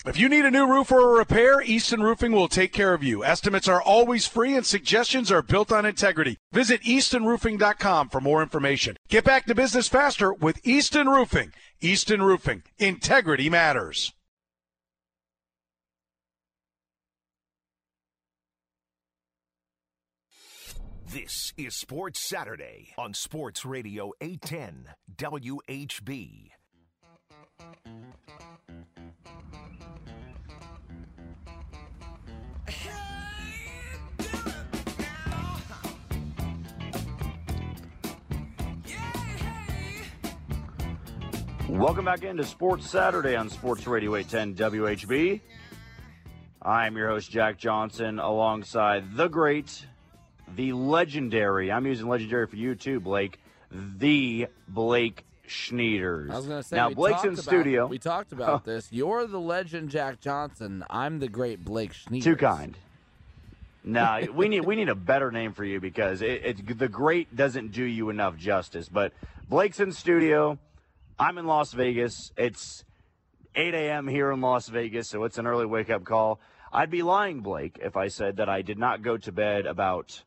If you need a new roof or a repair, Easton Roofing will take care of you. Estimates are always free and suggestions are built on integrity. Visit eastonroofing.com for more information. Get back to business faster with Easton Roofing. Easton Roofing. Integrity matters. This is Sports Saturday on Sports Radio 810 WHB. Welcome back into Sports Saturday on Sports Radio 810 WHB. I'm your host, Jack Johnson, alongside the great, the legendary, I'm using legendary for you too, Blake, the Blake Schneiders. I was going to say, now, Blake's in studio. We talked about this. You're the legend, Jack Johnson. I'm the great Blake Schneiders. Too kind. No, we need a better name for you because the great doesn't do you enough justice. But Blake's in studio. I'm in Las Vegas. It's 8 a.m. here in Las Vegas, so it's an early wake-up call. I'd be lying, Blake, if I said that I did not go to bed about,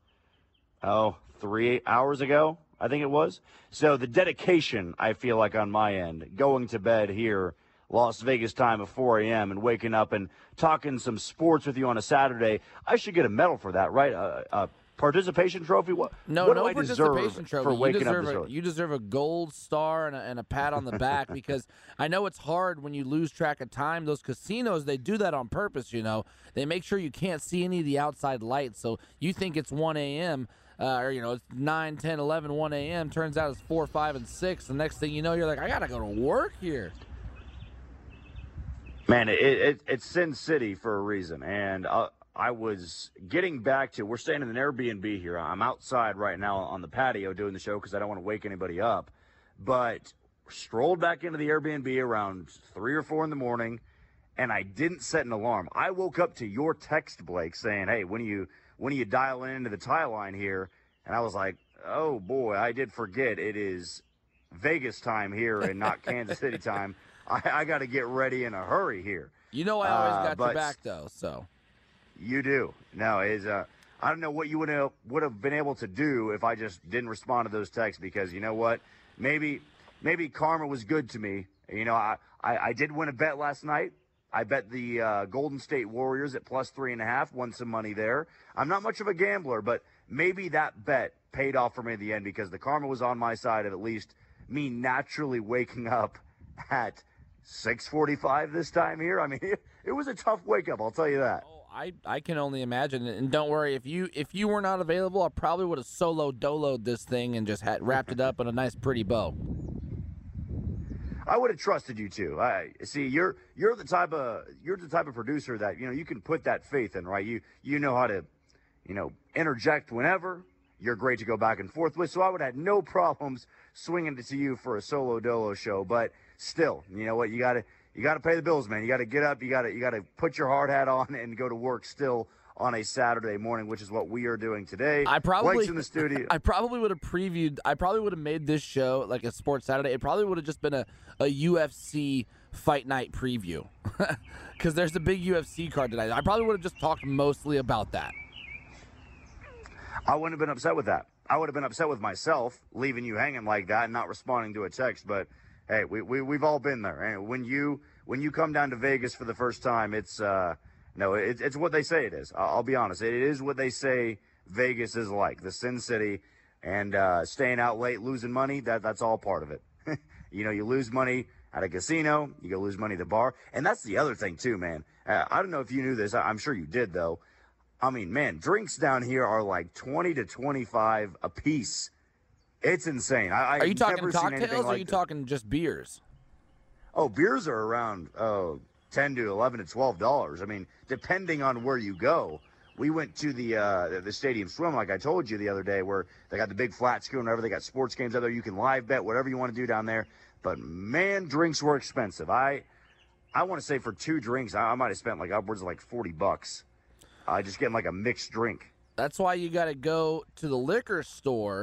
3 hours ago, I think it was. So the dedication, I feel like, on my end, going to bed here, Las Vegas time of 4 a.m. and waking up and talking some sports with you on a Saturday, I should get a medal for that, right? A participation trophy? What do I participation deserve trophy. for waking up this early? You deserve a gold star and a pat on the back because I know it's hard when you lose track of time. Those casinos, they do that on purpose, you know. They make sure you can't see any of the outside lights. So you think it's 1 a.m., or, it's 9, 10, 11, 1 a.m. Turns out it's 4, 5, and 6. The next thing you know, you're like, I got to go to work here. Man, it's Sin City for a reason. And I was getting back to, we're staying in an Airbnb here. I'm outside right now on the patio doing the show because I don't want to wake anybody up. But strolled back into the Airbnb around 3 or 4 in the morning, and I didn't set an alarm. I woke up to your text, Blake, saying, hey, when are you dialing into the tie line here? And I was like, oh, boy, I did forget. It is Vegas time here and not Kansas City time. I got to get ready in a hurry here. You know I always got your back, though, so. You do. No, I don't know what you would have been able to do if I just didn't respond to those texts because you know what? Maybe karma was good to me. You know, I did win a bet last night. I bet the Golden State Warriors at plus 3.5, won some money there. I'm not much of a gambler, but maybe that bet paid off for me in the end because the karma was on my side of at least me naturally waking up at 6:45 this time here. I mean, it was a tough wake up, I'll tell you that. Oh, I can only imagine. And don't worry, if you were not available, I probably would have solo-doloed this thing and just wrapped it up in a nice pretty bow. I would have trusted you too. I see you're the type of producer that you can put that faith in, right? You know how to interject whenever. You're great to go back and forth with, so I would have had no problems swinging it to you for a solo dolo show. But still, you know what? You got to pay the bills, man. You got to get up. You got to put your hard hat on and go to work still on a Saturday morning, which is what we are doing today. Blake's in the studio. I probably would have made this show like a Sports Saturday. It probably would have just been a UFC fight night preview because there's a big UFC card tonight. I probably would have just talked mostly about that. I wouldn't have been upset with that. I would have been upset with myself leaving you hanging like that and not responding to a text. But hey, we've all been there. And when you come down to Vegas for the first time, it's what they say it is. I'll be honest. It is what they say Vegas is like, the Sin City, and staying out late, losing money. That's all part of it. You lose money at a casino, you go lose money at the bar, and that's the other thing too, man. I don't know if you knew this. I'm sure you did though. I mean, man, drinks down here are like 20 to 25 a piece. It's insane. Are you talking cocktails or are you talking just beers? Oh, beers are around 10 to 11 to $12. I mean, depending on where you go. We went to the stadium swim, like I told you the other day, where they got the big flat screen and whatever. They got sports games out there. You can live bet whatever you want to do down there. But man, drinks were expensive. I want to say for 2 drinks, I might have spent like upwards of like $40. Just getting like a mixed drink. That's why you got to go to the liquor store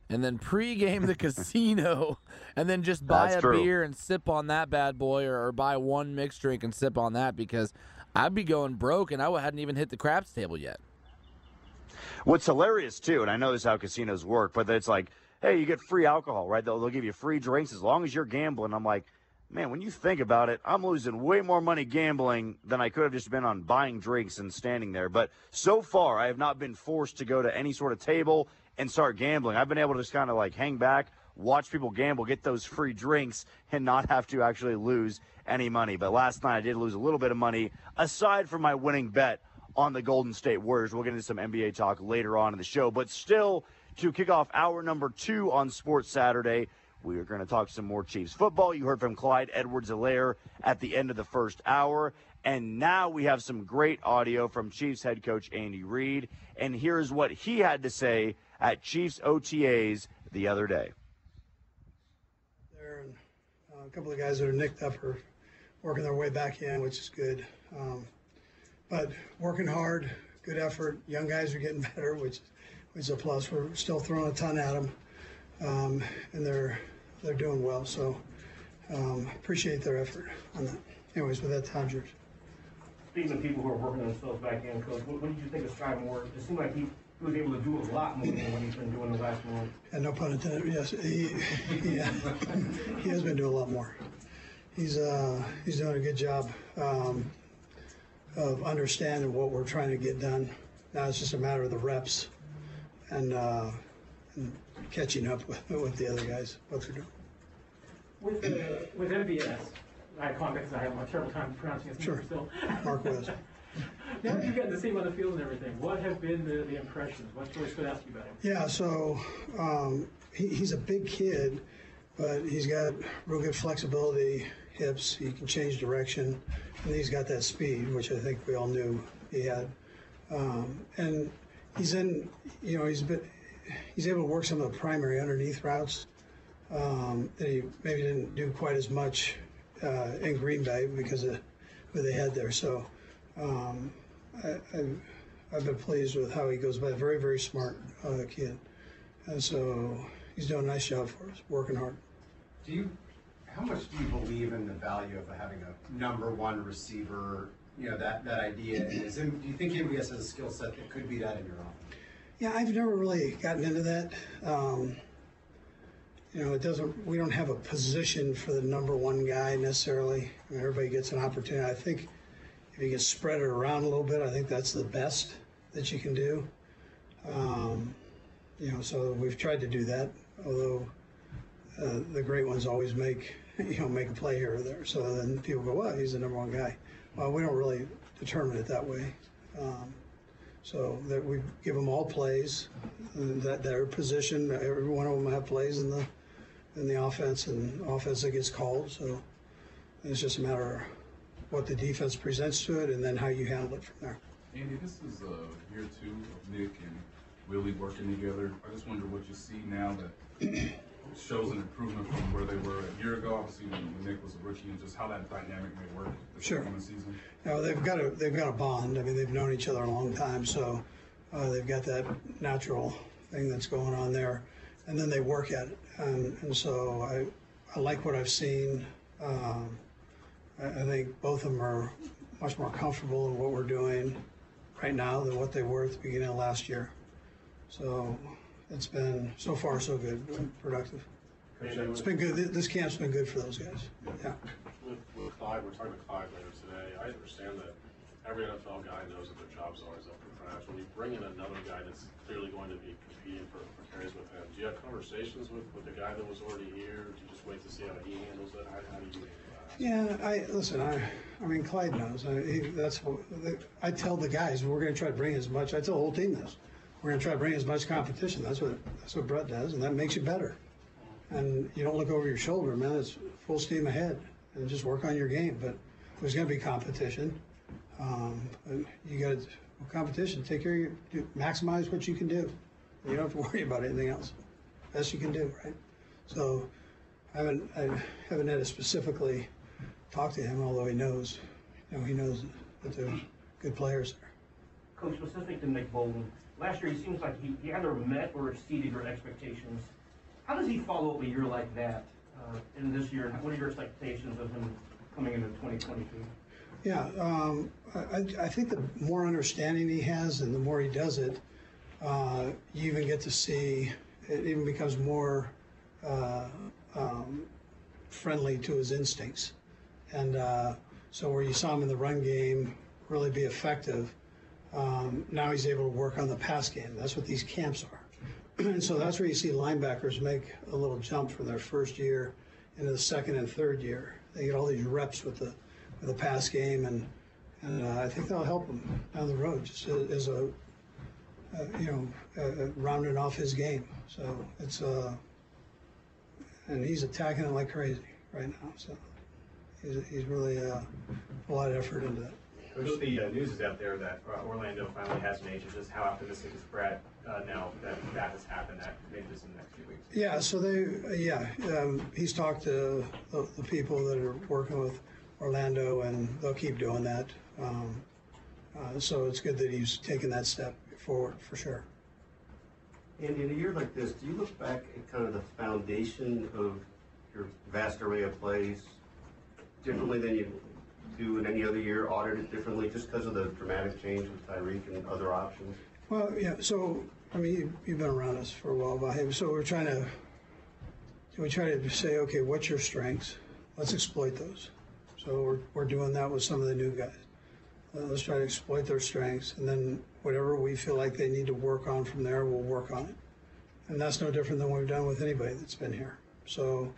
and then pregame the casino, and then just buy a beer and sip on that bad boy, or buy one mixed drink and sip on that, because I'd be going broke and I hadn't even hit the craps table yet. What's hilarious, too, and I know this is how casinos work, but it's like, hey, you get free alcohol, right? They'll give you free drinks as long as you're gambling. I'm like, man, when you think about it, I'm losing way more money gambling than I could have just been on buying drinks and standing there. But so far, I have not been forced to go to any sort of table and start gambling. I've been able to just kind of like hang back, watch people gamble, get those free drinks, and not have to actually lose any money. But last night I did lose a little bit of money, aside from my winning bet on the Golden State Warriors. We'll get into some NBA talk later on in the show. But still, to kick off hour number 2 on Sports Saturday, we are going to talk some more Chiefs football. You heard from Clyde Edwards-Helaire at the end of the first hour. And now we have some great audio from Chiefs head coach Andy Reid. And here's what he had to say at Chiefs OTAs the other day. There, and a couple of guys that are nicked up are working their way back in, which is good. But working hard, good effort. Young guys are getting better, which is a plus. We're still throwing a ton at them, and they're doing well. So appreciate their effort on that. Anyways, with that, Tom's yours. Speaking of people who are working themselves back in, Coach, what did you think of Skyy Moore? It seemed like he was able to do a lot more than what he's been doing the last month. And no pun intended. Yes, he has been doing a lot more. He's doing a good job of understanding what we're trying to get done. Now it's just a matter of the reps and catching up with the other guys, what they're doing. With MVS, I context, I have a terrible time pronouncing his name still. Mark West. Now that you've gotten to see him on the field and everything, what have been the impressions? What's really stood out to you about him? Yeah, so he's a big kid, but he's got real good flexibility, hips. He can change direction, and he's got that speed, which I think we all knew he had. And he's able to work some of the primary underneath routes that he maybe didn't do quite as much in Green Bay because of who they had there. So I've been pleased with how he goes by. Very, very smart kid. And so he's doing a nice job for us, working hard. How much do you believe in the value of having a number one receiver, that idea? Do you think MVS has a skill set that could be that in your offense? Yeah, I've never really gotten into that. We don't have a position for the number one guy necessarily. I mean, everybody gets an opportunity. I think if you can spread it around a little bit, I think that's the best that you can do. So we've tried to do that, although the great ones always make a play here or there. So then people go, well, he's the number one guy. Well, we don't really determine it that way. So that we give them all plays, that their position, every one of them have plays in the offense and offense that gets called. So it's just a matter of what the defense presents to it and then how you handle it from there. Andy, this is year 2 of Nick and Willie working together. I just wonder what you see now that shows an improvement from where they were a year ago, obviously when Nick was a rookie, and just how that dynamic may work this upcoming season. They've got a bond. I mean, they've known each other a long time, so they've got that natural thing that's going on there, and then they work at it. And so I like what I've seen. I think both of them are much more comfortable in what we're doing right now than what they were at the beginning of last year. So it's been so far so good, productive. It's been good. This camp's been good for those guys. Yeah. With Clyde, we're talking to Clyde later today. I understand that every NFL guy knows that their job's always up for grabs. When you bring in another guy that's clearly going to be competing for carries with him, do you have conversations with the guy that was already here? Do you just wait to see how he handles it? How do you handle that? I mean, Clyde knows. I tell the guys we're going to try to bring as much. I tell the whole team this. We're going to try to bring as much competition. That's what Brett does, and that makes you better. And you don't look over your shoulder, man. It's full steam ahead, and just work on your game. But there's going to be competition. You got competition. Take care of your, maximize what you can do. You don't have to worry about anything else. Best you can do, right? So I haven't had to specifically talk to him, although he knows. He knows that there's good players there. Coach, specific to Nick Bolton, last year he seems like he either met or exceeded your expectations. How does he follow up a year like that in this year? What are your expectations of him coming into 2022? Yeah, I think the more understanding he has and the more he does it, you even get to see it even becomes more friendly to his instincts. And so where you saw him in the run game really be effective, now he's able to work on the pass game. That's what these camps are. And so that's where you see linebackers make a little jump from their first year into the second and third year. They get all these reps with the pass game, and I think that'll help him down the road, just as rounding off his game. So it's and he's attacking it like crazy right now. So he's really a lot of effort into that. Coach, the news is out there that Orlando finally has an agent. Just how optimistic is Brad now that has happened, that maybe just in the next few weeks? Yeah, so he's talked to the people that are working with Orlando, and they'll keep doing that. So it's good that he's taken that step forward for sure. And in a year like this, do you look back at kind of the foundation of your vast array of plays differently than you do in any other year, audit it differently just because of the dramatic change with Tyreek and other options? Well, yeah, so, I mean, you've been around us for a while, Vahe, so we try to say, okay, what's your strengths? Let's exploit those. So we're doing that with some of the new guys. Let's try to exploit their strengths, and then whatever we feel like they need to work on from there, we'll work on it. And that's no different than what we've done with anybody that's been here. So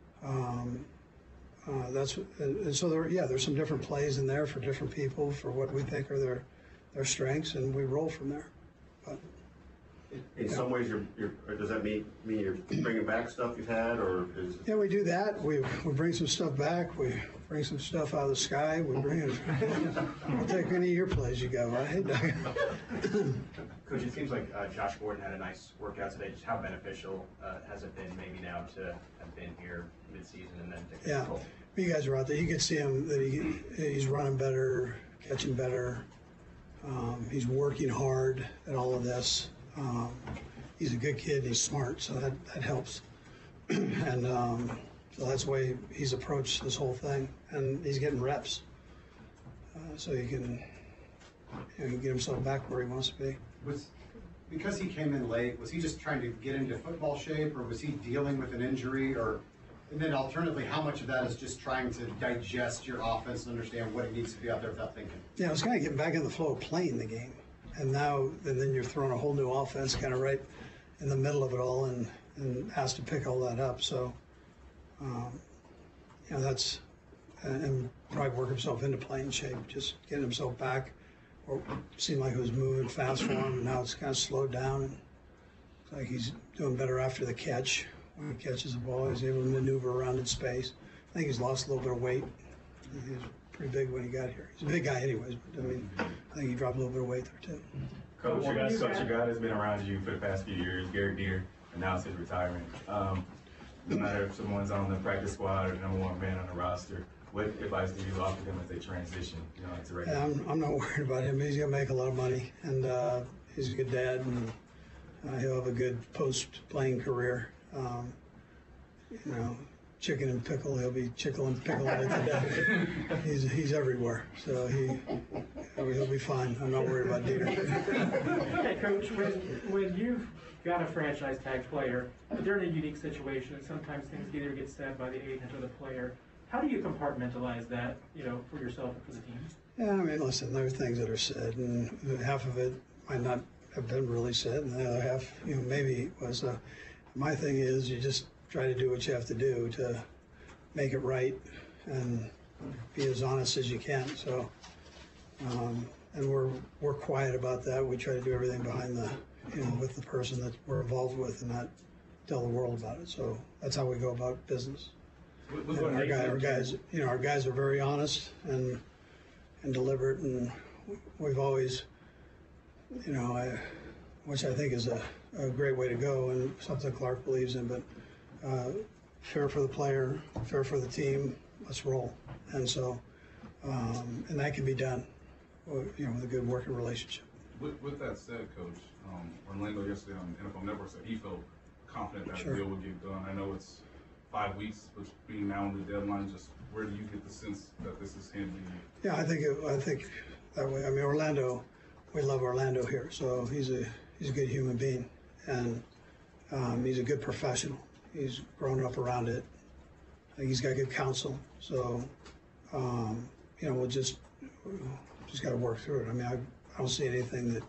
there's some different plays in there for different people for what we think are their strengths, and we roll from there. But in some ways, does that mean you're bringing back stuff you've had, or is? Yeah, we do that. We bring some stuff back. We bring some stuff out of the sky. We bring it. I'll take any of your plays you got, right? Hey, Doug. Coach, it seems like Josh Gordon had a nice workout today. Just how beneficial has it been maybe now to have been here mid-season and then to control? You guys are out there. You can see him that he's running better, catching better. He's working hard at all of this. He's a good kid. He's smart, so that helps. And so that's the way he's approached this whole thing. And he's getting reps, so he can get himself back where he wants to be. Because he came in late, was he just trying to get into football shape, or was he dealing with an injury, and then alternatively, how much of that is just trying to digest your offense and understand what it needs to be out there without thinking? Yeah, it's kind of getting back in the flow of playing the game. And then you're throwing a whole new offense kind of right in the middle of it all, and has to pick all that up. So, that's, and probably work himself into playing shape, just getting himself back. Or seemed like it was moving fast for him, and now it's kind of slowed down. And it's like he's doing better after the catch. When he catches the ball, he's able to maneuver around in space. I think he's lost a little bit of weight. He was pretty big when he got here. He's a big guy anyways, but I think he dropped a little bit of weight there too. Coach, your guy has been around you for the past few years, Garrett Deer, announced his retirement. No matter if someone's on the practice squad or number one man on the roster, what advice do you offer them as they transition, into regular? I'm not worried about him. He's gonna make a lot of money, and he's a good dad, and he'll have a good post-playing career. Chicken and pickle, he'll be chicken and pickle it today. He's everywhere, so he'll be fine. I'm not worried about Dieter. Okay, Coach, when you've got a franchise tag player, they're in a unique situation. Sometimes things either get said by the agent or the player. How do you compartmentalize that, for yourself and for the team? Yeah, I mean, listen, there are things that are said, and half of it might not have been really said, and the other half, maybe was. My thing is, you just try to do what you have to do to make it right and be as honest as you can. So, and we're quiet about that. We try to do everything behind the, with the person that we're involved with, and not tell the world about it. So that's how we go about business. Our guys are very honest and deliberate, and we've always, which I think is a great way to go, and something Clark believes in. But fair for the player, fair for the team. Let's roll. And so, and that can be done, with a good working relationship. With that said, Coach, Orlando yesterday on NFL Network said he felt confident that Sure. the deal will get done? I know it's 5 weeks, but being now on the deadline, just where do you get the sense that this is handling you? Yeah, I think that way. I mean, Orlando, we love Orlando here, so he's a good human being, and he's a good professional. He's grown up around it. I think he's got good counsel. So, we'll just got to work through it. I mean, I don't see anything that,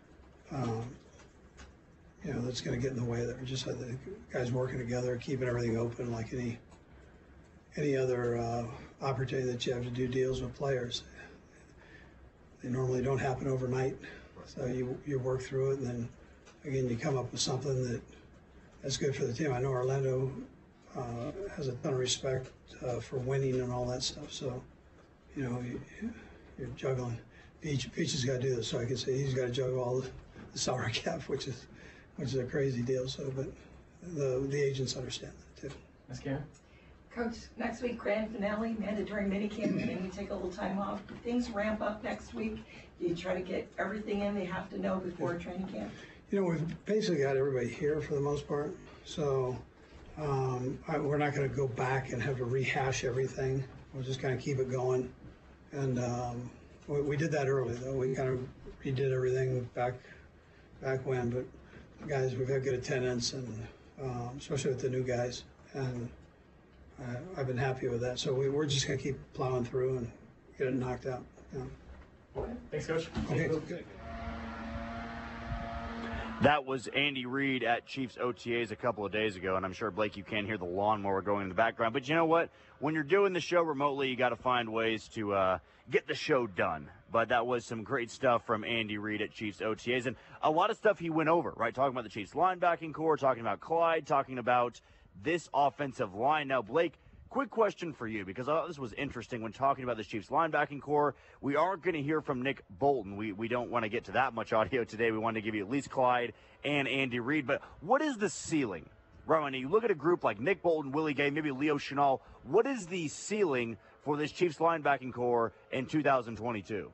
that's going to get in the way. That we just had the guys working together, keeping everything open, like any other opportunity that you have to do deals with players. They normally don't happen overnight. So you work through it, and then again you come up with something that's good for the team. I know Orlando has a ton of respect for winning and all that stuff. So, you're juggling. Peach has got to do this, so I can say he's got to juggle all the salary cap, which is a crazy deal. So, but the agents understand that too. Ms. Karen? Coach, next week, grand finale, mandatory minicamp, and then you take a little time off. Do things ramp up next week? Do you try to get everything in they have to know before training camp? We've basically got everybody here for the most part. So we're not going to go back and have to rehash everything. We're just going to keep it going. And we did that early, though. We kind of redid everything back when. But guys, we've had good attendance, and especially with the new guys. And I've been happy with that. So we're just going to keep plowing through and get it knocked out. Yeah. Okay. Thanks, Coach. Okay, good. That was Andy Reid at Chiefs OTAs a couple of days ago, and I'm sure, Blake, you can't hear the lawnmower going in the background. But you know what? When you're doing the show remotely, you got to find ways to get the show done. But that was some great stuff from Andy Reid at Chiefs OTAs, and a lot of stuff he went over, right? Talking about the Chiefs linebacking core, talking about Clyde, talking about this offensive line. Now, Blake, quick question for you, because I thought this was interesting when talking about the Chiefs linebacking core. We aren't going to hear from Nick Bolton. We don't want to get to that much audio today. We wanted to give you at least Clyde and Andy Reid. But what is the ceiling? Right, when you look at a group like Nick Bolton, Willie Gay, maybe Leo Chenal, what is the ceiling for this Chiefs linebacking core in 2022?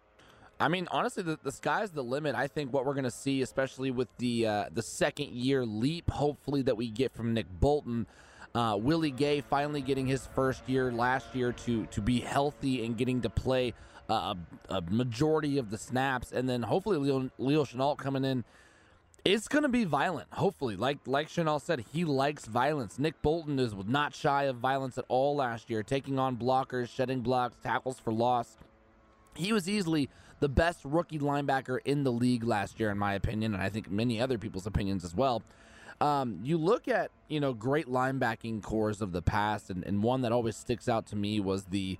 I mean, honestly, the sky's the limit. I think what we're going to see, especially with the second-year leap, hopefully, that we get from Nick Bolton, Willie Gay finally getting his first year last year to be healthy and getting to play a majority of the snaps, and then hopefully Leo Chenal coming in. It's going to be violent, hopefully. Like Chenal said, he likes violence. Nick Bolton was not shy of violence at all last year, taking on blockers, shedding blocks, tackles for loss. He was easily the best rookie linebacker in the league last year, in my opinion, and I think many other people's opinions as well. You look at, great linebacking cores of the past, and one that always sticks out to me was the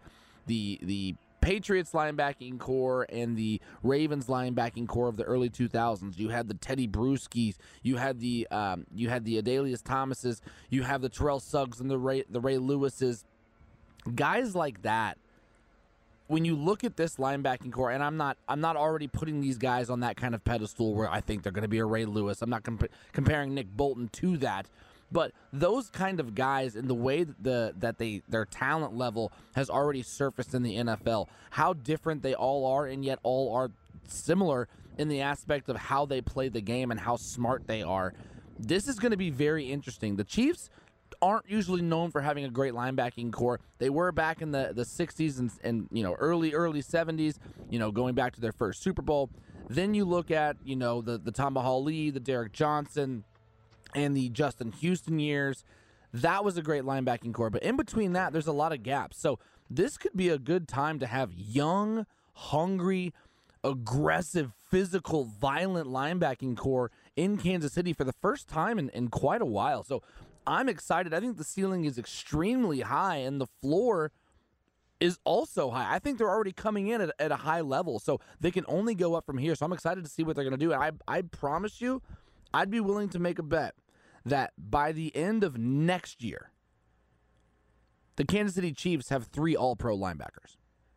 Patriots linebacking core and the Ravens linebacking core of the early 2000s. You had the Teddy Bruschies, you had the Adalius Thomases, you have the Terrell Suggs and the Ray Lewises. Guys like that. When you look at this linebacking core, and I'm not already putting these guys on that kind of pedestal where I think they're going to be a Ray Lewis. I'm not comparing Nick Bolton to that, but those kind of guys in the way that their talent level has already surfaced in the NFL, how different they all are, and yet all are similar in the aspect of how they play the game and how smart they are. This is going to be very interesting. The Chiefs aren't usually known for having a great linebacking core. They were back in the 60s and early 70s, going back to their first Super Bowl. Then you look at, the Tamba Hali, the Derek Johnson, and the Justin Houston years. That was a great linebacking core. But in between that, there's a lot of gaps. So this could be a good time to have young, hungry, aggressive, physical, violent linebacking core in Kansas City for the first time in quite a while. So I'm excited. I think the ceiling is extremely high, and the floor is also high. I think they're already coming in at a high level, so they can only go up from here. So I'm excited to see what they're going to do. And I promise you, I'd be willing to make a bet that by the end of next year, the Kansas City Chiefs have 3 All-Pro linebackers.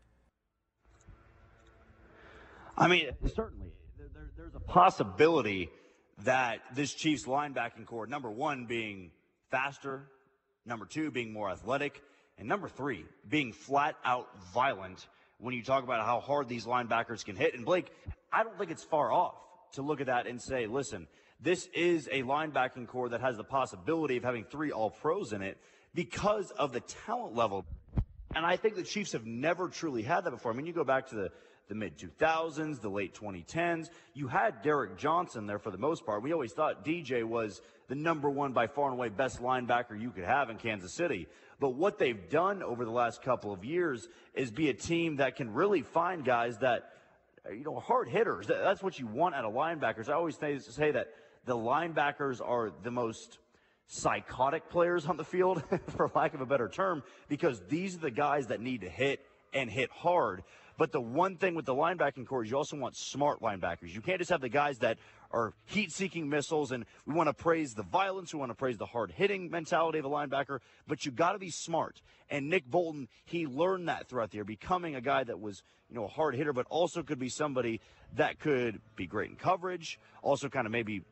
I mean, certainly, there's a possibility that this Chiefs linebacking core, number 1 being faster, number 2 being more athletic, and number 3 being flat out violent when you talk about how hard these linebackers can hit. And Blake, I don't think it's far off. to look at that and say, listen, this is a linebacking core that has the possibility of having 3 All-Pros in it because of the talent level. And I think the Chiefs have never truly had that before. I mean, you go back to the mid-2000s, the late 2010s, you had Derek Johnson there for the most part. We always thought DJ was the number 1 by far and away best linebacker you could have in Kansas City. But what they've done over the last couple of years is be a team that can really find guys that, hard hitters. That's what you want out of linebackers. I always say that the linebackers are the most psychotic players on the field, for lack of a better term, because these are the guys that need to hit and hit hard. But the one thing with the linebacking core is you also want smart linebackers. You can't just have the guys that are heat-seeking missiles, and we want to praise the violence, we want to praise the hard-hitting mentality of a linebacker, but you got to be smart. And Nick Bolton, he learned that throughout the year, becoming a guy that was, a hard hitter, but also could be somebody that could be great in coverage, also kind of maybe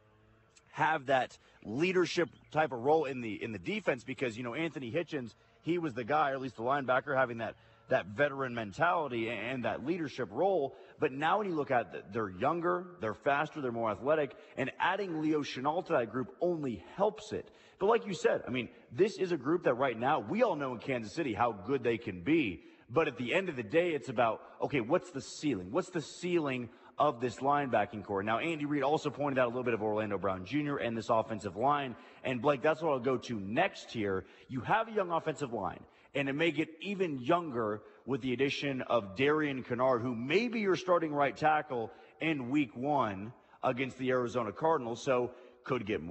have that leadership type of role in the defense, because Anthony Hitchens, he was the guy, or at least the linebacker, having that veteran mentality and that leadership role. But now when you look at it, they're younger, they're faster, they're more athletic, and adding Leo Chenal to that group only helps it. But like you said, I mean, this is a group that right now, we all know in Kansas City how good they can be. But at the end of the day, it's about, okay, what's the ceiling? What's the ceiling of this linebacking core? Now, Andy Reid also pointed out a little bit of Orlando Brown Jr. and this offensive line. And Blake, that's what I'll go to next here. You have a young offensive line, and it may get even younger with the addition of Darian Kennard, who may be your starting right tackle in week 1 against the Arizona Cardinals. So could get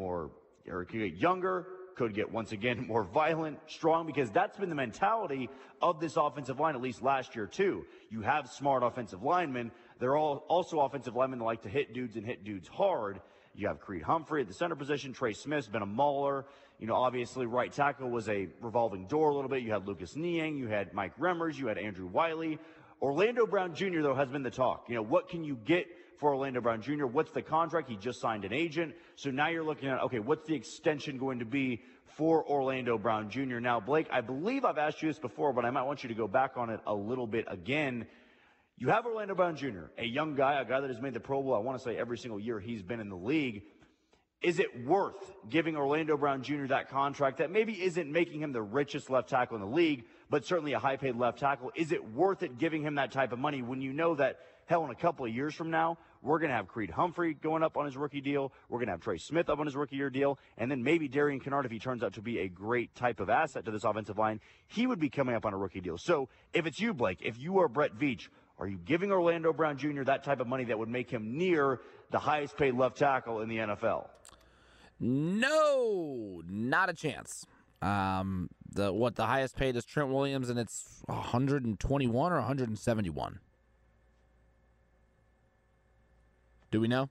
younger, could get, once again, more violent, strong, because that's been the mentality of this offensive line, at least last year, too. You have smart offensive linemen. They're all also offensive linemen that like to hit dudes and hit dudes hard. You have Creed Humphrey at the center position. Trey Smith's been a mauler. Obviously, right tackle was a revolving door a little bit. You had Lucas Niang. You had Mike Remmers. You had Andrew Wiley. Orlando Brown Jr., though, has been the talk. What can you get for Orlando Brown Jr.? What's the contract? He just signed an agent. So now you're looking at, okay, what's the extension going to be for Orlando Brown Jr.? Now, Blake, I believe I've asked you this before, but I might want you to go back on it a little bit again. You have Orlando Brown Jr., a young guy, a guy that has made the Pro Bowl, I want to say, every single year he's been in the league. Is it worth giving Orlando Brown Jr. that contract that maybe isn't making him the richest left tackle in the league, but certainly a high-paid left tackle? Is it worth it giving him that type of money when you know that, hell, in a couple of years from now, we're going to have Creed Humphrey going up on his rookie deal, we're going to have Trey Smith up on his rookie year deal, and then maybe Darian Kennard, if he turns out to be a great type of asset to this offensive line, he would be coming up on a rookie deal. So if it's you, Blake, if you are Brett Veach, are you giving Orlando Brown Jr. that type of money that would make him near the highest-paid left tackle in the NFL? No, not a chance. The highest paid is Trent Williams, and it's 121 or 171. Do we know?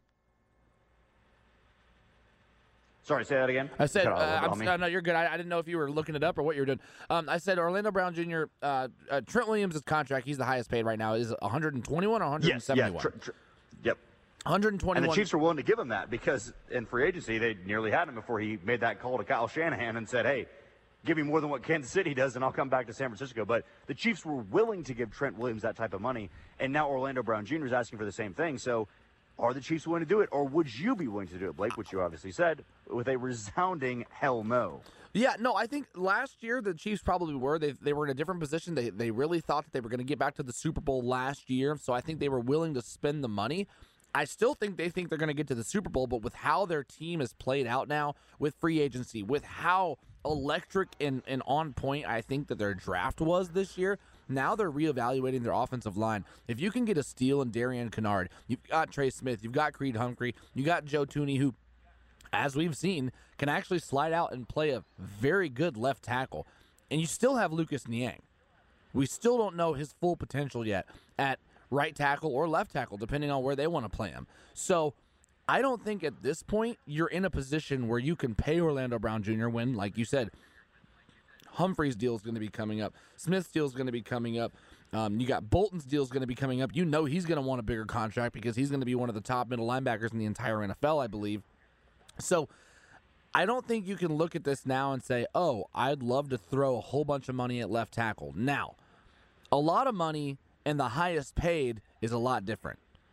Sorry, say that again. I said, no, you're good. I didn't know if you were looking it up or what you were doing. I said Orlando Brown Jr., Trent Williams' contract, he's the highest paid right now, is 121 or 171? Yes, yep. 121. And the Chiefs were willing to give him that because in free agency, they nearly had him before he made that call to Kyle Shanahan and said, hey, give me more than what Kansas City does, and I'll come back to San Francisco. But the Chiefs were willing to give Trent Williams that type of money, and now Orlando Brown Jr. is asking for the same thing. So are the Chiefs willing to do it, or would you be willing to do it, Blake, which you obviously said, with a resounding hell no? Yeah, no, I think last year the Chiefs probably were. They were in a different position. They really thought that they were going to get back to the Super Bowl last year, so I think they were willing to spend the money. I still think they think they're going to get to the Super Bowl, but with how their team is played out now, with free agency, with how electric and on point I think that their draft was this year, now they're reevaluating their offensive line. If you can get a steal in Darian Kennard, you've got Trey Smith, you've got Creed Humphrey, you got Joe Thuney, who, as we've seen, can actually slide out and play a very good left tackle. And you still have Lucas Niang. We still don't know his full potential yet at right tackle or left tackle, depending on where they want to play him. So I don't think at this point you're in a position where you can pay Orlando Brown Jr. when, like you said, Humphrey's deal is going to be coming up. Smith's deal is going to be coming up. You got Bolton's deal is going to be coming up. You know he's going to want a bigger contract because he's going to be one of the top middle linebackers in the entire NFL, I believe. So I don't think you can look at this now and say, oh, I'd love to throw a whole bunch of money at left tackle. Now, a lot of money and the highest paid is a lot different.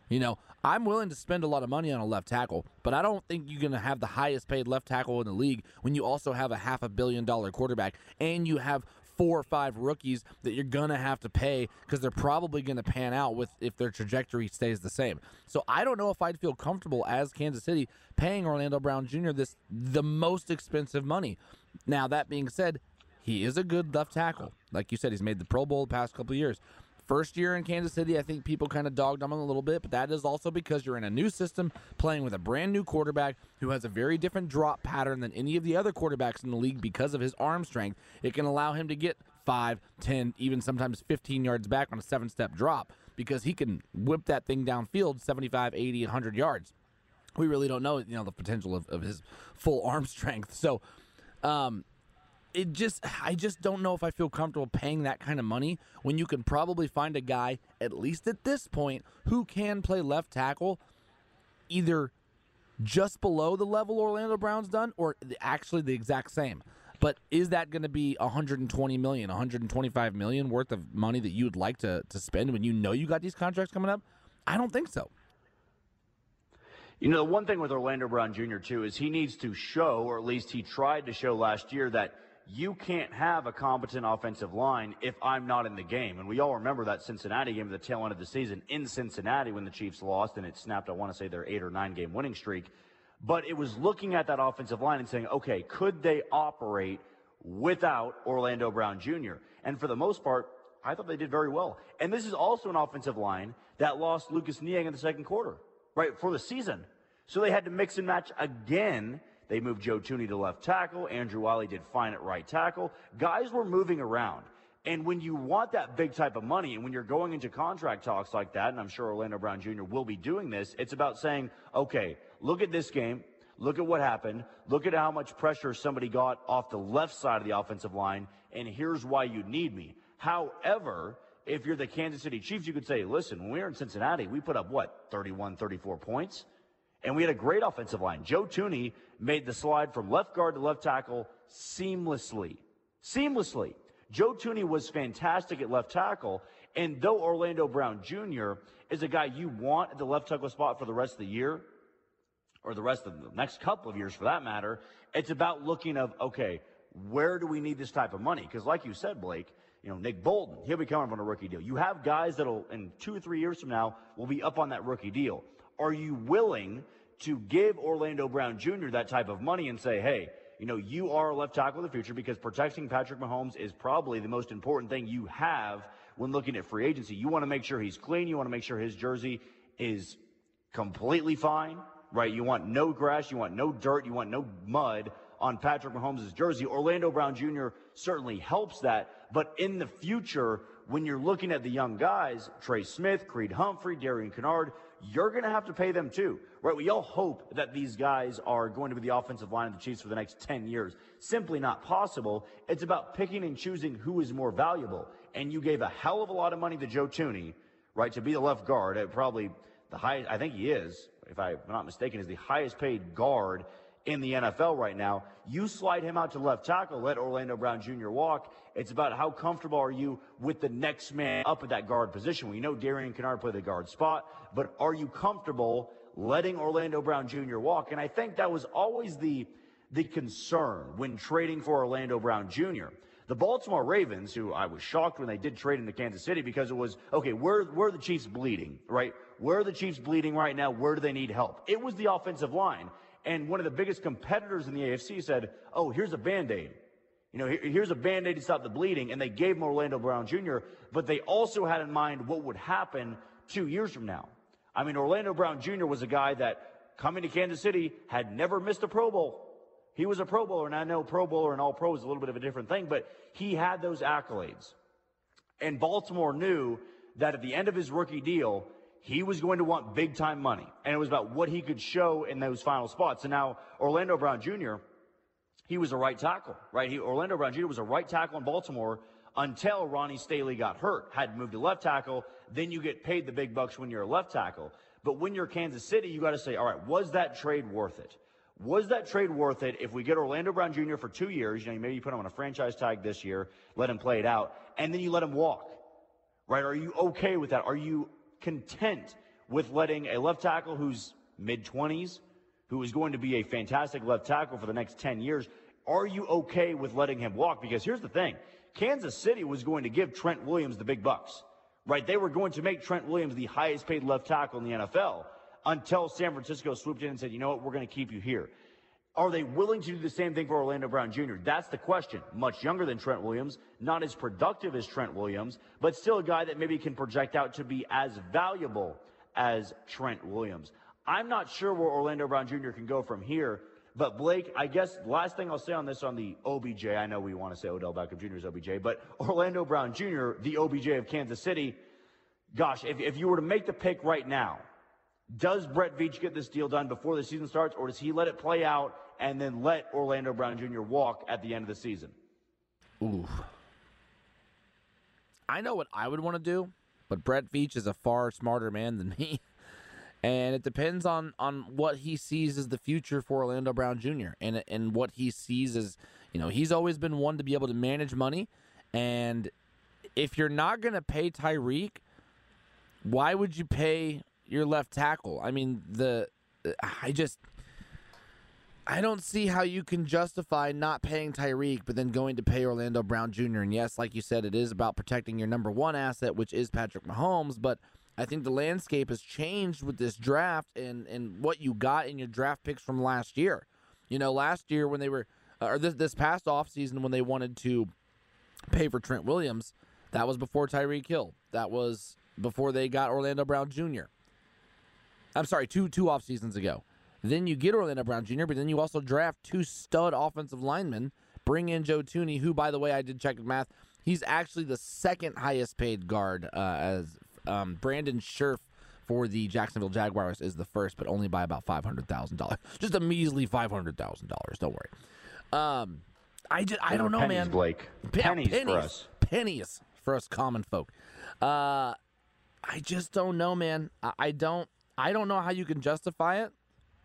You know, I'm willing to spend a lot of money on a left tackle, but I don't think you're going to have the highest paid left tackle in the league when you also have a $500 million quarterback and you have 4 or 5 rookies that you're going to have to pay because they're probably going to pan out if their trajectory stays the same. So I don't know if I'd feel comfortable as Kansas City paying Orlando Brown Jr. the most expensive money. Now, that being said, he is a good left tackle. Like you said, he's made the Pro Bowl the past couple of years. First year in Kansas City, I think people kind of dogged him a little bit, but that is also because you're in a new system playing with a brand new quarterback who has a very different drop pattern than any of the other quarterbacks in the league because of his arm strength. It can allow him to get 5, 10, even sometimes 15 yards back on a 7-step drop because he can whip that thing downfield 75, 80, 100 yards. We really don't know, the potential of his full arm strength. So, I just don't know if I feel comfortable paying that kind of money when you can probably find a guy, at least at this point, who can play left tackle either just below the level Orlando Brown's done or actually the exact same. But is that going to be $120 million, $125 million worth of money that you would like to spend when you know you got these contracts coming up? I don't think so. The one thing with Orlando Brown Jr., too, is he needs to show, or at least he tried to show last year, that you can't have a competent offensive line if I'm not in the game. And we all remember that Cincinnati game at the tail end of the season in Cincinnati when the Chiefs lost, and it snapped, I want to say, their 8 or 9 game winning streak. But it was looking at that offensive line and saying, okay, could they operate without Orlando Brown Jr.? And for the most part, I thought they did very well. And this is also an offensive line that lost Lucas Niang in the second quarter, right, for the season. So they had to mix and match again. They moved Joe Thuney to left tackle. Andrew Wiley did fine at right tackle. Guys were moving around. And when you want that big type of money, and when you're going into contract talks like that, and I'm sure Orlando Brown Jr. will be doing this, it's about saying, okay, look at this game. Look at what happened. Look at how much pressure somebody got off the left side of the offensive line, and here's why you need me. However, if you're the Kansas City Chiefs, you could say, listen, when we were in Cincinnati, we put up, 31, 34 points? And we had a great offensive line. Joe Thuney made the slide from left guard to left tackle seamlessly. Seamlessly. Joe Thuney was fantastic at left tackle. And though Orlando Brown Jr. is a guy you want at the left tackle spot for the rest of the year, or the rest of the next couple of years for that matter, it's about looking of, okay, where do we need this type of money? Because like you said, Blake, Nick Bolton, he'll be coming on a rookie deal. You have guys that'll, in 2 or 3 years from now, will be up on that rookie deal. Are you willing to give Orlando Brown Jr. that type of money and say, hey, you are a left tackle of the future because protecting Patrick Mahomes is probably the most important thing you have when looking at free agency. You want to make sure he's clean. You want to make sure his jersey is completely fine, right? You want no grass. You want no dirt. You want no mud on Patrick Mahomes' jersey. Orlando Brown Jr. certainly helps that. But in the future, when you're looking at the young guys, Trey Smith, Creed Humphrey, Darian Kennard, you're going to have to pay them too, right? We all hope that these guys are going to be the offensive line of the Chiefs for the next 10 years. Simply not possible. It's about picking and choosing who is more valuable. And you gave a hell of a lot of money to Joe Thuney, right, to be the left guard at probably the highest, I think he is, if I'm not mistaken, is the highest paid guard in the NFL right now. You slide him out to left tackle, let Orlando Brown Jr. walk. It's about how comfortable are you with the next man up at that guard position. We know Darian Kennard play the guard spot, but are you comfortable letting Orlando Brown Jr. walk? And I think that was always the concern when trading for Orlando Brown Jr. The Baltimore Ravens, who I was shocked when they did trade into Kansas City because it was, okay, where are the Chiefs bleeding, right? Where are the Chiefs bleeding right now? Where do they need help? It was the offensive line. And one of the biggest competitors in the AFC said, oh, here's a Band-Aid. Here's a Band-Aid to stop the bleeding. And they gave him Orlando Brown Jr., but they also had in mind what would happen 2 years from now. I mean, Orlando Brown Jr. was a guy that, coming to Kansas City, had never missed a Pro Bowl. He was a Pro Bowler, and I know Pro Bowler and All-Pro is a little bit of a different thing, but he had those accolades. And Baltimore knew that at the end of his rookie deal, he was going to want big-time money, and it was about what he could show in those final spots. And now Orlando Brown Jr., he was a right tackle, right? Orlando Brown Jr. was a right tackle in Baltimore until Ronnie Staley got hurt, had to move to left tackle. Then you get paid the big bucks when you're a left tackle. But when you're Kansas City, you got to say, all right, was that trade worth it? Was that trade worth it if we get Orlando Brown Jr. for 2 years? Maybe you put him on a franchise tag this year, let him play it out, and then you let him walk, right? Are you okay with that? Are you content with letting a left tackle who's mid-20s, who is going to be a fantastic left tackle for the next 10 years, are you okay with letting him walk? Because here's the thing. Kansas City was going to give Trent Williams the big bucks, right? They were going to make Trent Williams the highest paid left tackle in the NFL until San Francisco swooped in and said, you know what, we're going to keep you here. Are they willing to do the same thing for Orlando Brown Jr.? That's the question. Much younger than Trent Williams, not as productive as Trent Williams, but still a guy that maybe can project out to be as valuable as Trent Williams. I'm not sure where Orlando Brown Jr. can go from here, but Blake, I guess last thing I'll say on this on the OBJ, I know we want to say Odell Beckham Jr.'s OBJ, but Orlando Brown Jr., the OBJ of Kansas City, gosh, if you were to make the pick right now, does Brett Veach get this deal done before the season starts, or does he let it play out and then let Orlando Brown Jr. walk at the end of the season? Ooh. I know what I would want to do, but Brett Veach is a far smarter man than me. And it depends on what he sees as the future for Orlando Brown Jr. and what he sees as, he's always been one to be able to manage money. And if you're not going to pay Tyreek, why would you pay your left tackle? I mean, I don't see how you can justify not paying Tyreek, but then going to pay Orlando Brown Jr. And yes, like you said, it is about protecting your number one asset, which is Patrick Mahomes. But I think the landscape has changed with this draft and what you got in your draft picks from last year. Last year when they were, or this past offseason when they wanted to pay for Trent Williams, that was before Tyreek Hill. That was before they got Orlando Brown Jr. I'm sorry, two off seasons ago. Then you get Orlando Brown Jr., but then you also draft two stud offensive linemen, bring in Joe Thuney, who, by the way, I did check the math. He's actually the second highest paid guard, as Brandon Scherf for the Jacksonville Jaguars is the first, but only by about $500,000. Just a measly $500,000. Don't worry. I don't know, pennies, man. Blake. Pennies for us. Pennies for us common folk. I just don't know, man. I don't know how you can justify it.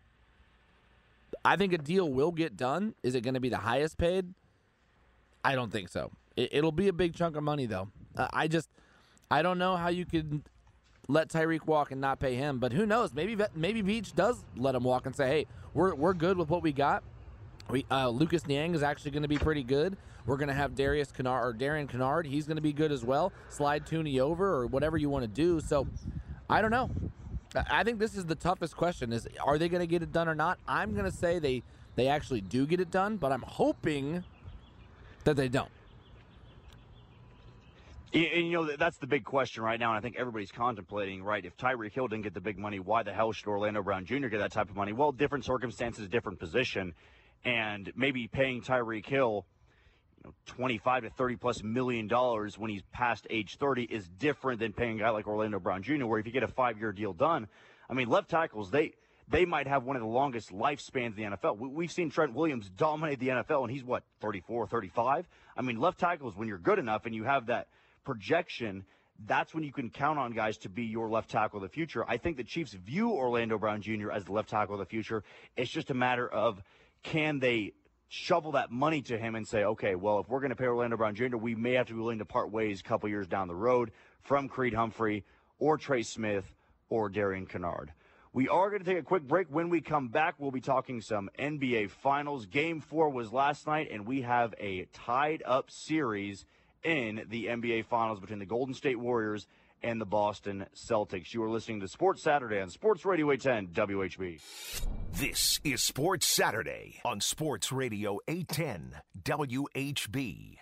I think a deal will get done. Is it going to be the highest paid? I don't think so. It'll be a big chunk of money, though. I don't know how you could let Tyreek walk and not pay him. But who knows? Maybe Veach does let him walk and say, hey, we're good with what we got. Lucas Niang is actually going to be pretty good. We're going to have Darian Kennard. He's going to be good as well. Slide Thuney over or whatever you want to do. So I don't know. I think this is the toughest question is, are they going to get it done or not? I'm going to say they actually do get it done, but I'm hoping that they don't. And, that's the big question right now, and I think everybody's contemplating, right? If Tyreek Hill didn't get the big money, why the hell should Orlando Brown Jr. get that type of money? Well, different circumstances, different position, and maybe paying Tyreek Hill $25 to $30+ million when he's past age 30 is different than paying a guy like Orlando Brown Jr., where if you get a 5-year deal done, I mean, left tackles, they might have one of the longest lifespans in the NFL. We've seen Trent Williams dominate the NFL, and he's, 34, 35? I mean, left tackles, when you're good enough and you have that projection, that's when you can count on guys to be your left tackle of the future. I think the Chiefs view Orlando Brown Jr. as the left tackle of the future. It's just a matter of, can they shovel that money to him and say, okay, well, if we're going to pay Orlando Brown Jr., we may have to be willing to part ways a couple years down the road from Creed Humphrey or Trey Smith or Darian Kennard. We are going to take a quick break. When we come back, we'll be talking some NBA Finals. Game 4 was last night, and we have a tied-up series in the NBA Finals between the Golden State Warriors and the Boston Celtics. You are listening to Sports Saturday on Sports Radio 810 WHB. This is Sports Saturday on Sports Radio 810 WHB.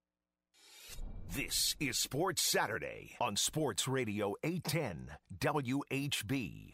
This is Sports Saturday on Sports Radio 810 WHB.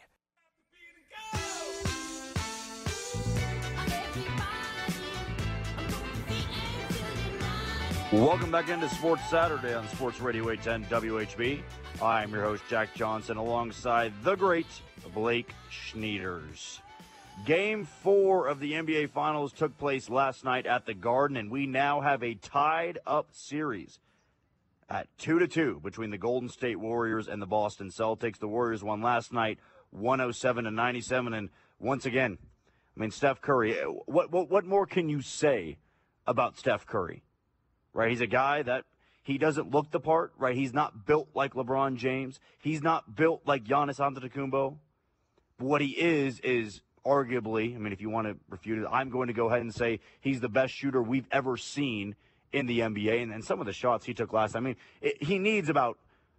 Welcome back into Sports Saturday on Sports Radio 810 WHB. I'm your host, Jack Johnson, alongside the great Blake Schneiders. Game 4 of the NBA Finals took place last night at the Garden, and we now have a tied-up series at 2-2 between the Golden State Warriors and the Boston Celtics. The Warriors won last night 107-97, and once again, I mean, Steph Curry, what more can you say about Steph Curry? Right, he's a guy that He doesn't look the part, right? He's not built like LeBron James. He's not built like Giannis Antetokounmpo. But what he is arguably, I mean, if you want to refute it, I'm going to go ahead and say he's the best shooter we've ever seen in the NBA. And some of the shots he took last time, I mean, he needs about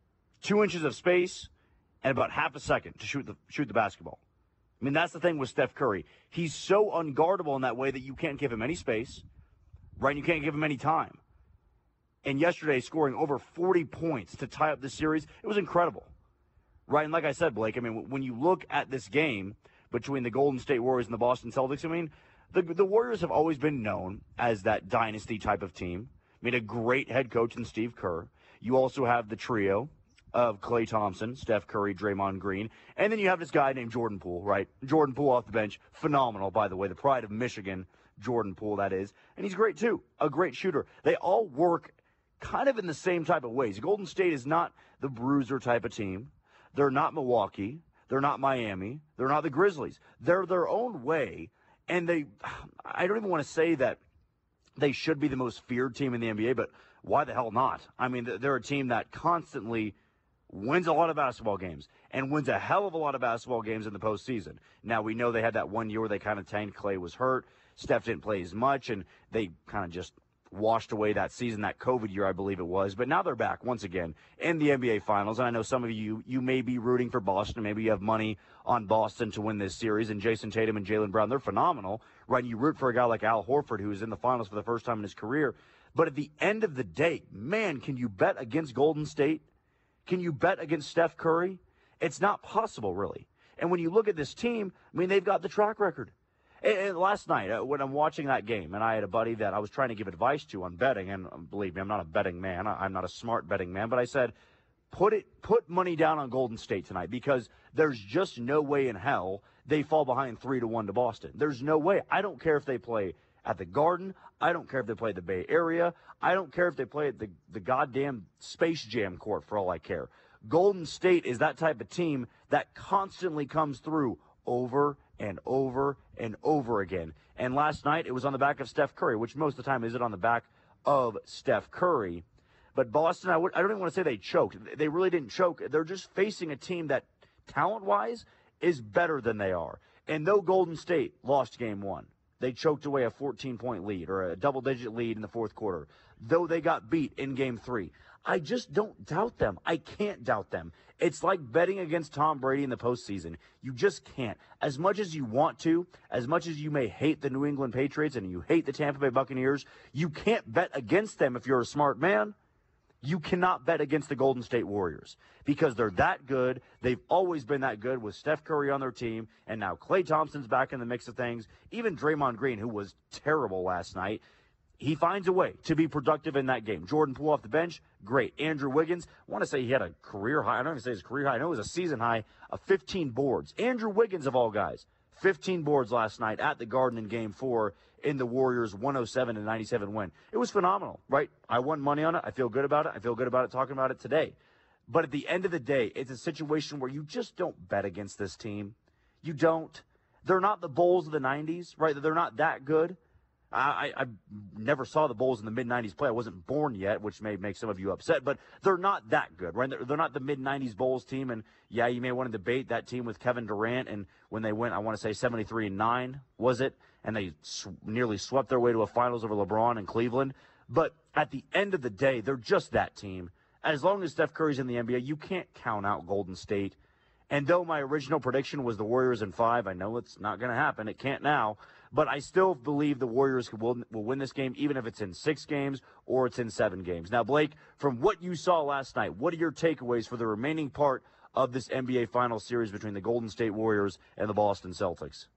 2 inches of space and about half a second to shoot the basketball. I mean, that's the thing with Steph Curry. He's so unguardable in that way that you can't give him any space, right? And you can't give him any time. And yesterday, scoring over 40 points to tie up the series, it was incredible, right? And like I said, Blake, I mean, when you look at this game between the Golden State Warriors and the Boston Celtics, I mean, the Warriors have always been known as that dynasty type of team. I mean, a great head coach in Steve Kerr. You also have the trio of Klay Thompson, Steph Curry, Draymond Green, and then you have this guy named Jordan Poole, right? Jordan Poole off the bench, phenomenal, by the way, the pride of Michigan, Jordan Poole, that is. And he's great, too, a great shooter. They all work kind of in the same type of ways. Golden State is not the bruiser type of team. They're not Milwaukee. They're not Miami. They're not the Grizzlies. They're their own way, and I don't even want to say that they should be the most feared team in the NBA, but why the hell not? I mean, they're a team that constantly wins a lot of basketball games and wins a hell of a lot of basketball games in the postseason. Now, we know they had that 1 year where they kind of tanked. Klay was hurt. Steph didn't play as much, and they kind of just washed away that season, that COVID year, I believe it was. But now they're back once again in the NBA Finals. And I know some of you may be rooting for Boston. Maybe you have money on Boston to win this series. And Jason Tatum and Jaylen Brown, they're phenomenal, right? You root for a guy like Al Horford, who is in the finals for the first time in his career. But at the end of the day, man, can you bet against Golden State? Can you bet against Steph Curry? It's not possible, really. And when you look at this team, I mean, they've got the track record. And last night, when I'm watching that game, and I had a buddy that I was trying to give advice to on betting, and believe me, I'm not a betting man. I'm not a smart betting man, but I said, put money down on Golden State tonight, because there's just no way in hell they fall behind 3-1 to Boston. There's no way. I don't care if they play at the Garden. I don't care if they play at the Bay Area. I don't care if they play at the goddamn Space Jam court, for all I care. Golden State is that type of team that constantly comes through over and over and over again. And last night, it was on the back of Steph Curry, which most of the time isn't on the back of Steph Curry. But Boston, I don't even want to say they choked. They really didn't choke. They're just facing a team that, talent-wise, is better than they are. And though Golden State lost game one, they choked away a 14-point lead or a double-digit lead in the fourth quarter. Though they got beat in game three, I just don't doubt them. I can't doubt them. It's like betting against Tom Brady in the postseason. You just can't. As much as you want to, as much as you may hate the New England Patriots and you hate the Tampa Bay Buccaneers, you can't bet against them if you're a smart man. You cannot bet against the Golden State Warriors because they're that good. They've always been that good with Steph Curry on their team, and now Klay Thompson's back in the mix of things. Even Draymond Green, who was terrible last night, he finds a way to be productive in that game. Jordan Poole off the bench, great. Andrew Wiggins, I want to say he had a career high. I don't even say his career high. I know it was a season high of 15 boards. Andrew Wiggins, of all guys, 15 boards last night at the Garden in Game 4 in the Warriors' 107-97 win. It was phenomenal, right? I won money on it. I feel good about it. I feel good about it talking about it today. But at the end of the day, it's a situation where you just don't bet against this team. You don't. They're not the Bulls of the 90s, right? They're not that good. I never saw the Bulls in the mid-90s play. I wasn't born yet, which may make some of you upset, but they're not that good, right? They're not the mid-90s Bulls team, and yeah, you may want to debate that team with Kevin Durant, and when they went, I want to say 73-9, was it? And they nearly swept their way to a finals over LeBron and Cleveland. But at the end of the day, they're just that team. As long as Steph Curry's in the NBA, you can't count out Golden State. And though my original prediction was the Warriors in 5, I know it's not going to happen. It can't now. But I still believe the Warriors will win this game, even if it's in 6 games or it's in 7 games. Now, Blake, from what you saw last night, what are your takeaways for the remaining part of this NBA Finals series between the Golden State Warriors and the Boston Celtics?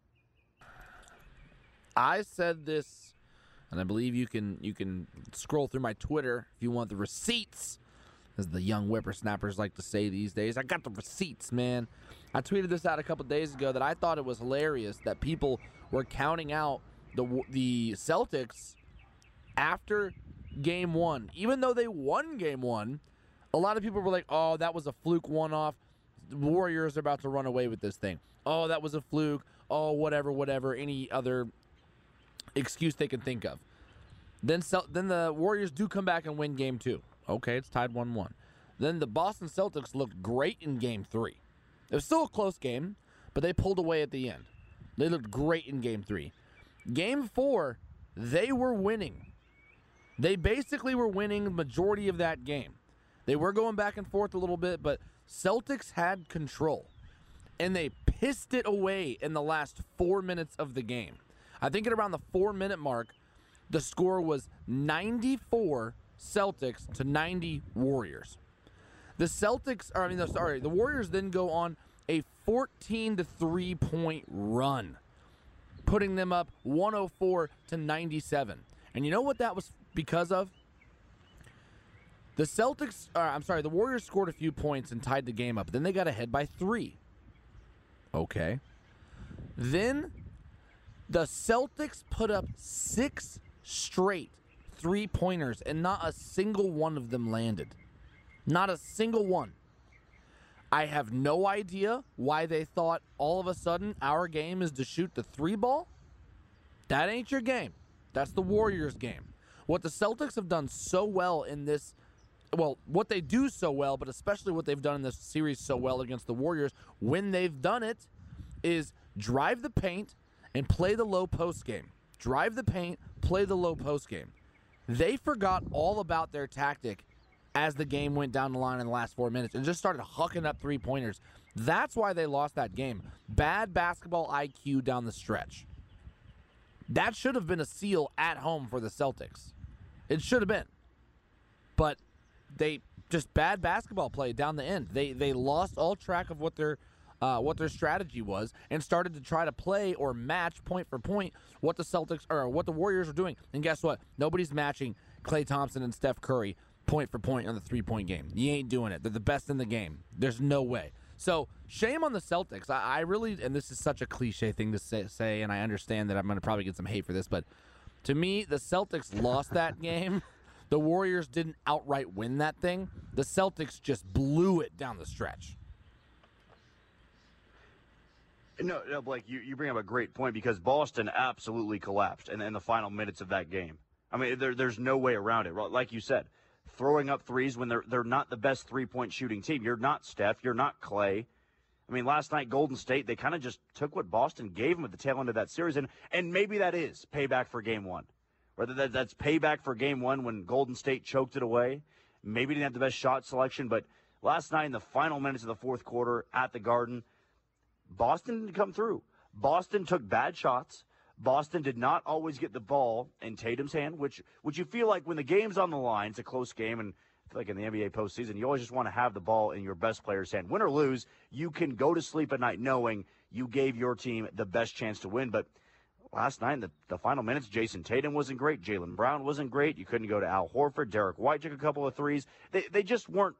I said this, and I believe you can scroll through my Twitter if you want the receipts, as the young whippersnappers like to say these days. I got the receipts, man. I tweeted this out a couple days ago that I thought it was hilarious that people were counting out the Celtics after Game 1. Even though they won Game 1, a lot of people were like, oh, that was a fluke one-off. The Warriors are about to run away with this thing. Oh, that was a fluke. Oh, whatever, any other excuse they can think of. Then the Warriors do come back and win Game 2. Okay, it's tied 1-1. Then the Boston Celtics looked great in Game 3. It was still a close game, but they pulled away at the end. They looked great in Game 3. Game 4, they were winning. They basically were winning the majority of that game. They were going back and forth a little bit, but Celtics had control. And they pissed it away in the last 4 minutes of the game. I think at around the 4-minute mark, the score was 94 Celtics to 90 Warriors. The Warriors then go on a 14-3 point run, putting them up 104 to 97. And you know what that was because of? The Warriors scored a few points and tied the game up. Then they got ahead by 3. Okay. Then the Celtics put up 6 straight 3-pointers, and not a single one of them landed. Not a single one. I have no idea why they thought all of a sudden our game is to shoot the 3 ball. That ain't your game. That's the Warriors' game. What the Celtics have done so well in this, what they do so well, but especially what they've done in this series so well against the Warriors, when they've done it, is drive the paint and play the low post game. Drive the paint, play the low post game. They forgot all about their tactic as the game went down the line in the last 4 minutes and just started hucking up 3-pointers. That's why they lost that game. Bad basketball IQ down the stretch. That should have been a seal at home for the Celtics. It should have been. But they just bad basketball play down the end. They lost all track of what their strategy was and started to try to play or match point for point what the Warriors were doing. And guess what? Nobody's matching Klay Thompson and Steph Curry point for point on the 3-point game. You ain't doing it. They're the best in the game. There's no way. So shame on the Celtics. I really, and this is such a cliche thing to say, and I understand that I'm going to probably get some hate for this, but to me, the Celtics lost that game. The Warriors didn't outright win that thing. The Celtics just blew it down the stretch. No, Blake, you bring up a great point because Boston absolutely collapsed in the final minutes of that game. I mean, there's no way around it. Like you said, throwing up threes when they're not the best 3-point shooting team. You're not Steph. You're not Klay. I mean, last night, Golden State, they kind of just took what Boston gave them at the tail end of that series, and maybe that is payback for Game 1. Whether that's payback for Game 1 when Golden State choked it away. Maybe didn't have the best shot selection, but last night in the final minutes of the fourth quarter at the Garden, Boston didn't come through. Boston took bad shots. Boston did not always get the ball in Tatum's hand, which you feel like when the game's on the line, it's a close game, and I feel like in the NBA postseason, you always just want to have the ball in your best player's hand. Win or lose, you can go to sleep at night knowing you gave your team the best chance to win. But last night, in the final minutes, Jason Tatum wasn't great. Jaylen Brown wasn't great. You couldn't go to Al Horford. Derek White took a couple of threes. They just weren't,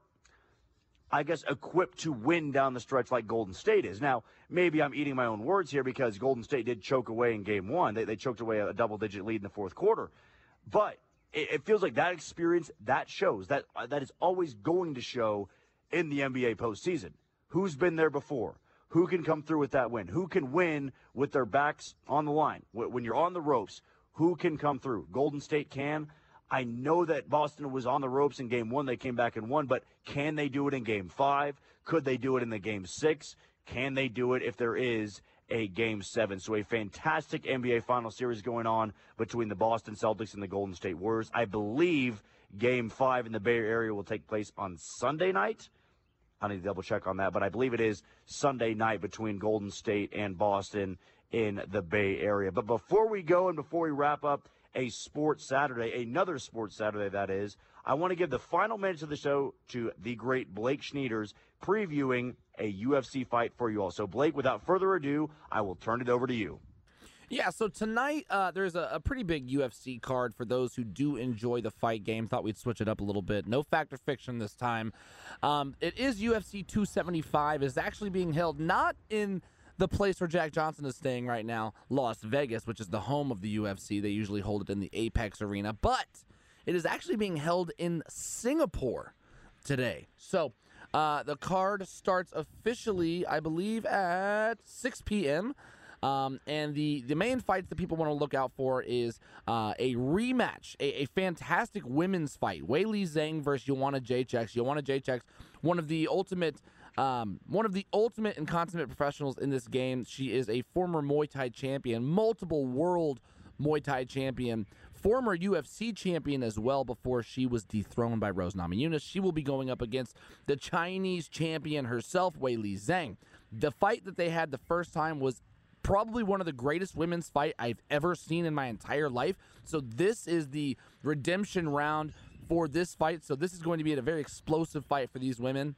I guess, equipped to win down the stretch like Golden State is. Now, maybe I'm eating my own words here because Golden State did choke away in Game 1. They choked away a double-digit lead in the fourth quarter. But it feels like that experience, that shows, that is always going to show in the NBA postseason. Who's been there before? Who can come through with that win? Who can win with their backs on the line? When you're on the ropes, who can come through? Golden State can. I know that Boston was on the ropes in Game 1. They came back and won, but can they do it in Game 5? Could they do it in the Game 6? Can they do it if there is a Game 7? So a fantastic NBA Final Series going on between the Boston Celtics and the Golden State Warriors. I believe Game 5 in the Bay Area will take place on Sunday night. I need to double check on that, but I believe it is Sunday night between Golden State and Boston in the Bay Area. But before we go and before we wrap up a Sports Saturday, another Sports Saturday that is, I want to give the final minutes of the show to the great Blake Schnieders previewing a UFC fight for you all. So, Blake, without further ado, I will turn it over to you. Yeah, so tonight there's a pretty big UFC card for those who do enjoy the fight game. Thought we'd switch it up a little bit. No Fact or Fiction this time. It is UFC 275. It's actually being held not in the place where Jack Johnson is staying right now, Las Vegas, which is the home of the UFC. They usually hold it in the Apex Arena, but it is actually being held in Singapore today. So the card starts officially, I believe, at 6 p.m., And the main fights that people want to look out for is a rematch, a fantastic women's fight. Weili Zhang versus Joanna Jędrzejczyk. Joanna Jędrzejczyk, one of the ultimate and consummate professionals in this game. She is a former Muay Thai champion, multiple world Muay Thai champion, former UFC champion as well before she was dethroned by Rose Namajunas. She will be going up against the Chinese champion herself, Weili Zhang. The fight that they had the first time was probably one of the greatest women's fight I've ever seen in my entire life. So this is the redemption round for this fight. So this is going to be a very explosive fight for these women.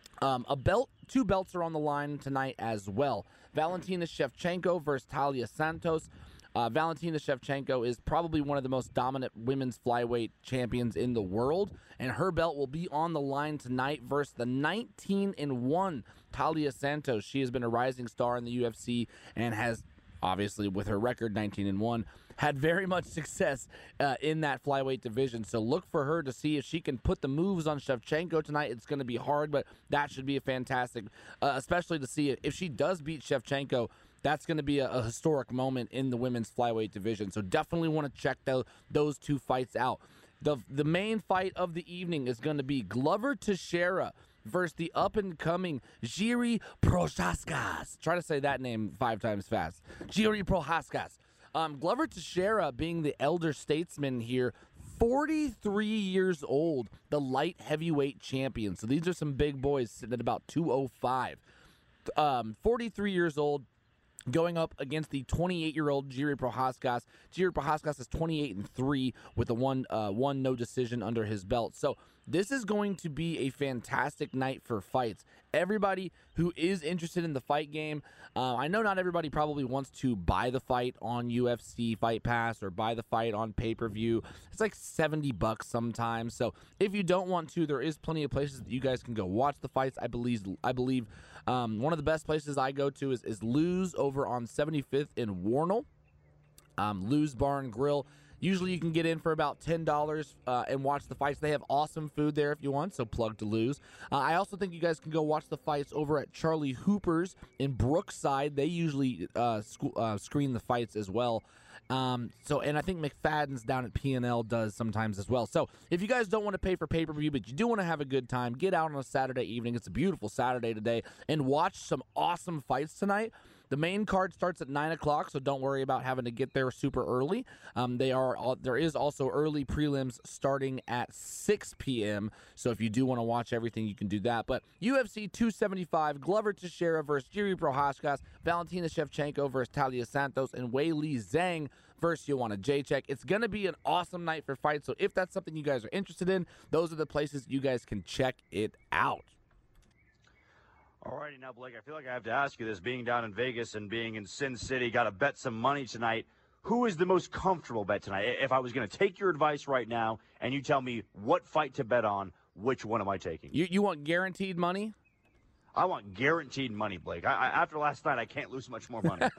Two belts are on the line tonight as well. Valentina Shevchenko versus Taila Santos. Valentina Shevchenko is probably one of the most dominant women's flyweight champions in the world, and her belt will be on the line tonight versus the 19-1 Taila Santos. She has been a rising star in the UFC and has, obviously, with her record 19-1, had very much success in that flyweight division. So look for her to see if she can put the moves on Shevchenko tonight. It's going to be hard, but that should be a fantastic, especially to see if she does beat Shevchenko. That's going to be a historic moment in the women's flyweight division. So definitely want to check those two fights out. The main fight of the evening is going to be Glover Teixeira versus the up-and-coming Jiří Prochazka. Try to say that name 5 times fast. Jiří Prochazka. Glover Teixeira, being the elder statesman here, 43 years old, the light heavyweight champion. So these are some big boys sitting at about 205. 43 years old, going up against the 28-year-old Jiří Prochazka. Jiří Prochazka is 28-3 with a one no decision under his belt. So this is going to be a fantastic night for fights. Everybody who is interested in the fight game, I know not everybody probably wants to buy the fight on UFC Fight Pass or buy the fight on pay-per-view. It's like $70 sometimes. So if you don't want to, there is plenty of places that you guys can go watch the fights. I believe one of the best places I go to is Lou's over on 75th in Warnell. Lou's Bar and Grill. Usually you can get in for about $10 and watch the fights. They have awesome food there if you want, so plug to Lou's. I also think you guys can go watch the fights over at Charlie Hooper's in Brookside. They usually screen the fights as well. And I think McFadden's down at P&L does sometimes as well. So if you guys don't want to pay for pay-per-view, but you do want to have a good time, get out on a Saturday evening. It's a beautiful Saturday today, and watch some awesome fights tonight. The main card starts at 9 o'clock, so don't worry about having to get there super early. There is also early prelims starting at 6 p.m., so if you do want to watch everything, you can do that. But UFC 275, Glover Teixeira versus Jiří Prochazka, Valentina Shevchenko versus Taila Santos, and Weili Zhang versus Joanna Jędrzejczyk. It's going to be an awesome night for fights, so if that's something you guys are interested in, those are the places you guys can check it out. All righty, now, Blake, I feel like I have to ask you this. Being down in Vegas and being in Sin City, got to bet some money tonight. Who is the most comfortable bet tonight? If I was going to take your advice right now and you tell me what fight to bet on, which one am I taking? You want guaranteed money? I want guaranteed money, Blake. After last night, I can't lose much more money.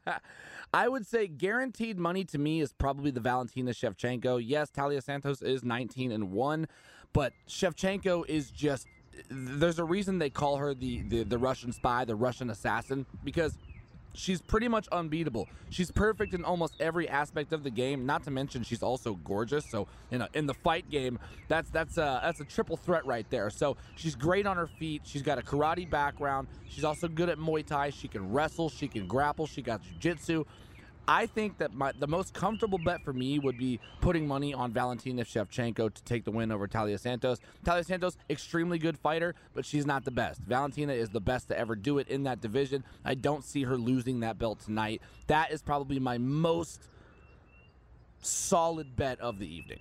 I would say guaranteed money to me is probably the Valentina Shevchenko. Yes, Taila Santos is 19-1, but Shevchenko is just... There's a reason they call her the Russian spy, the Russian assassin, because she's pretty much unbeatable. She's perfect in almost every aspect of the game, not to mention she's also gorgeous. So in the fight game, that's a triple threat right there. So she's great on her feet. She's got a karate background. She's also good at Muay Thai. She can wrestle. She can grapple. She got jiu-jitsu. I think that the most comfortable bet for me would be putting money on Valentina Shevchenko to take the win over Taila Santos. Taila Santos, extremely good fighter, but she's not the best. Valentina is the best to ever do it in that division. I don't see her losing that belt tonight. That is probably my most solid bet of the evening.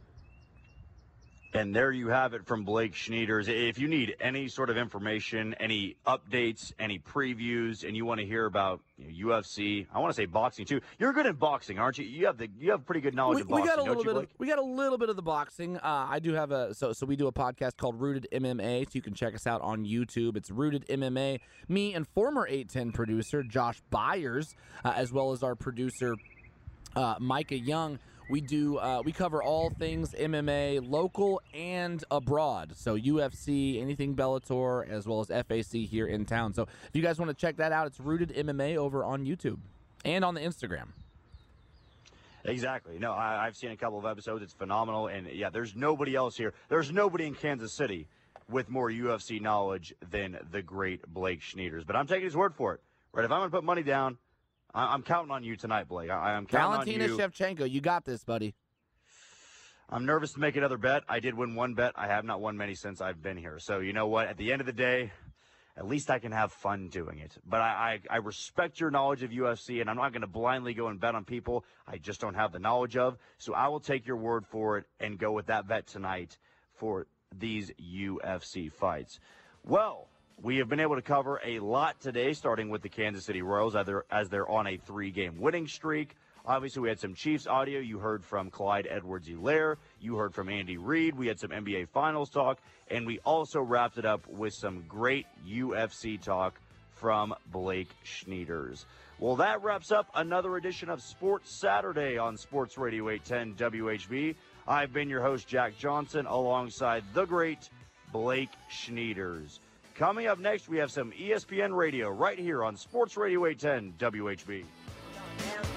And there you have it from Blake Schnieders. If you need any sort of information, any updates, any previews, and you want to hear about UFC, I want to say boxing too. You're good at boxing, aren't you? You have pretty good knowledge of boxing. We got a little bit of the boxing. I do have so we do a podcast called Rooted MMA, so you can check us out on YouTube. It's Rooted MMA. Me and former 810 producer Josh Byers, as well as our producer Micah Young. We cover all things MMA, local and abroad. So UFC, anything Bellator, as well as FAC here in town. So if you guys want to check that out, it's Rooted MMA over on YouTube and on the Instagram. Exactly. No, I've seen a couple of episodes. It's phenomenal. And, yeah, there's nobody else here. There's nobody in Kansas City with more UFC knowledge than the great Blake Schnieders. But I'm taking his word for it. Right? If I'm going to put money down, I'm counting on you tonight, Blake. I'm counting on you. Valentina Shevchenko, you got this, buddy. I'm nervous to make another bet. I did win one bet. I have not won many since I've been here. So, you know what? At the end of the day, at least I can have fun doing it. But I respect your knowledge of UFC, and I'm not going to blindly go and bet on people I just don't have the knowledge of. So I will take your word for it and go with that bet tonight for these UFC fights. Well, we have been able to cover a lot today, starting with the Kansas City Royals as they're on a 3-game winning streak. Obviously, we had some Chiefs audio. You heard from Clyde Edwards-Helaire. You heard from Andy Reid. We had some NBA Finals talk. And we also wrapped it up with some great UFC talk from Blake Schnieders. Well, that wraps up another edition of Sports Saturday on Sports Radio 810 WHB. I've been your host, Jack Johnson, alongside the great Blake Schnieders. Coming up next, we have some ESPN Radio right here on Sports Radio 810 WHB.